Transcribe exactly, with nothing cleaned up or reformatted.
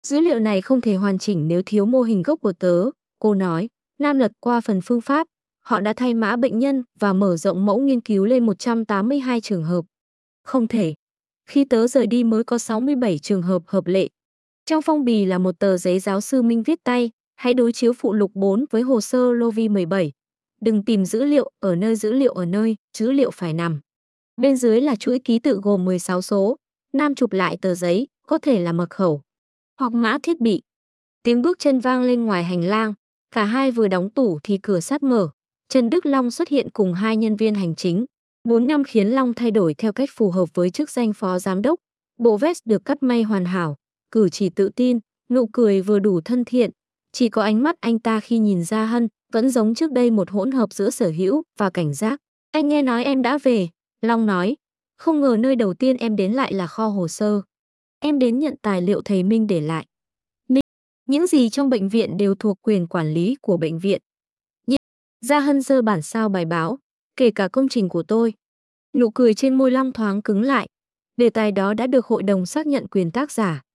Dữ liệu này không thể hoàn chỉnh nếu thiếu mô hình gốc của tớ, cô nói. Nam lật qua phần phương pháp, họ đã thay mã bệnh nhân và mở rộng mẫu nghiên cứu lên một trăm tám mươi hai trường hợp. Không thể. Khi tớ rời đi mới có sáu mươi bảy trường hợp hợp lệ. Trong phong bì là một tờ giấy giáo sư Minh viết tay, hãy đối chiếu phụ lục bốn với hồ sơ Lovi mười bảy. Đừng tìm dữ liệu ở nơi dữ liệu ở nơi dữ liệu phải nằm. Bên dưới là chuỗi ký tự gồm mười sáu số. Nam chụp lại tờ giấy, có thể là mật khẩu hoặc mã thiết bị. Tiếng bước chân vang lên ngoài hành lang. Cả hai vừa đóng tủ thì cửa sắt mở. Trần Đức Long xuất hiện cùng hai nhân viên hành chính. Bốn năm khiến Long thay đổi theo cách phù hợp với chức danh phó giám đốc. Bộ vest được cắt may hoàn hảo, cử chỉ tự tin, nụ cười vừa đủ thân thiện. Chỉ có ánh mắt anh ta khi nhìn Gia Hân vẫn giống trước đây, một hỗn hợp giữa sở hữu và cảnh giác. Anh nghe nói em đã về, Long nói. Không ngờ nơi đầu tiên em đến lại là kho hồ sơ. Em đến nhận tài liệu thầy Minh để lại. Minh, những gì trong bệnh viện đều thuộc quyền quản lý của bệnh viện. Nhưng Gia Hân giơ bản sao bài báo, kể cả công trình của tôi. Nụ cười trên môi Long thoáng cứng lại. Đề tài đó đã được hội đồng xác nhận quyền tác giả.